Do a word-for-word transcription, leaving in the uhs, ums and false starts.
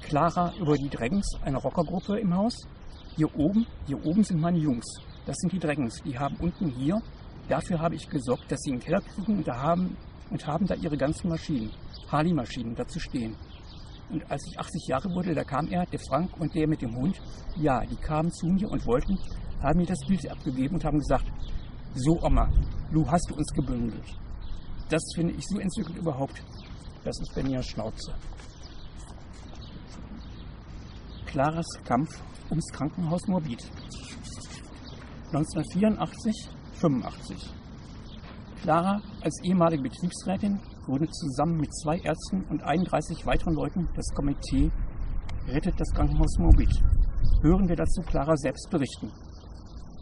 Clara über die Dragons, eine Rockergruppe im Haus. Hier oben, hier oben sind meine Jungs. Das sind die Dragons. Die haben unten hier, dafür habe ich gesorgt, dass sie in den Keller gucken und, da haben, und haben da ihre ganzen Maschinen, Harley-Maschinen, dazu stehen. Und als ich achtzig Jahre wurde, da kam er, der Frank und der mit dem Hund. Ja, die kamen zu mir und wollten, haben mir das Bild abgegeben und haben gesagt, so Oma, du hast uns gebündelt. Das finde ich so entzückend überhaupt. Das ist bei mir Schnauze. Claras Kampf ums Krankenhaus Morbid. neunzehnhundertvierundachtzig, fünfundachtzig. Clara als ehemalige Betriebsrätin gründet zusammen mit zwei Ärzten und einunddreißig weiteren Leuten das Komitee Rettet das Krankenhaus Morbid. Hören wir dazu Clara selbst berichten.